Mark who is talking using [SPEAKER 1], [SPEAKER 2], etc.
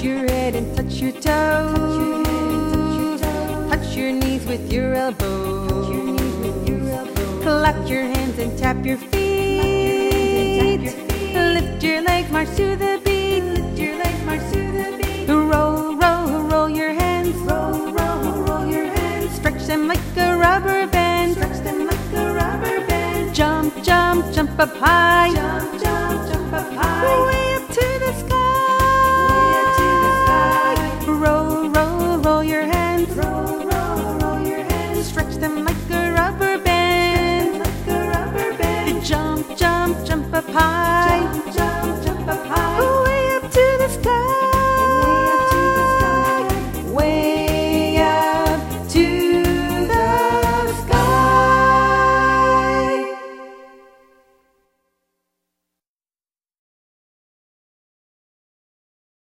[SPEAKER 1] your head and touch your toes. Touch your knees with your elbows. Clap your hands and tap your feet. Lift your legs, march to the beat. Lift your legs, march to the beat. Roll, roll, roll your hands. Roll, roll, roll your hands. Stretch them like a rubber band. Stretch them like a rubber band. Jump, jump, jump up high. Jump, jump, jump up high. Way up to the sky. Way up to the sky. Roll, roll, roll your hands. Roll, roll, roll your hands. Stretch them like a rubber band. Stretch them like a rubber band. Jump, jump, jump up high.